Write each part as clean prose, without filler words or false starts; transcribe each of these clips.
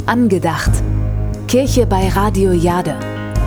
Angedacht. Kirche bei Radio Jade.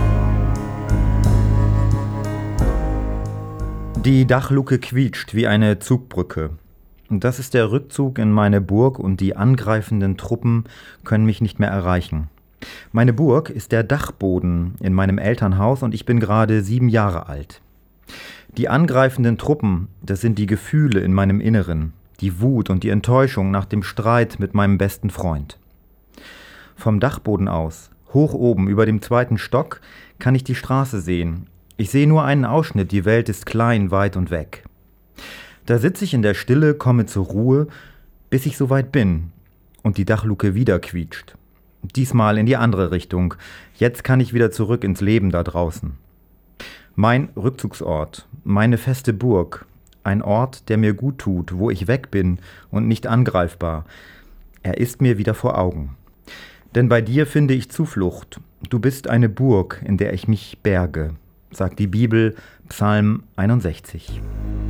Die Dachluke quietscht wie eine Zugbrücke. Das ist der Rückzug in meine Burg und die angreifenden Truppen können mich nicht mehr erreichen. Meine Burg ist der Dachboden in meinem Elternhaus und ich bin gerade 7 Jahre alt. Die angreifenden Truppen, das sind die Gefühle in meinem Inneren, die Wut und die Enttäuschung nach dem Streit mit meinem besten Freund. Vom Dachboden aus, hoch oben über dem 2. Stock, kann ich die Straße sehen. Ich sehe nur einen Ausschnitt, die Welt ist klein, weit und weg. Da sitze ich in der Stille, komme zur Ruhe, bis ich soweit bin und die Dachluke wieder quietscht. Diesmal in die andere Richtung. Jetzt kann ich wieder zurück ins Leben da draußen. Mein Rückzugsort, meine feste Burg, ein Ort, der mir gut tut, wo ich weg bin und nicht angreifbar. Er ist mir wieder vor Augen. Denn bei dir finde ich Zuflucht. Du bist eine Burg, in der ich mich berge, sagt die Bibel, Psalm 61.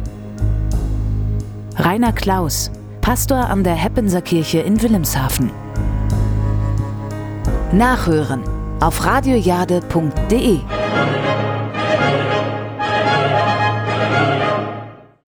Rainer Klaus, Pastor an der Heppenser Kirche in Wilhelmshaven. Nachhören auf radiojade.de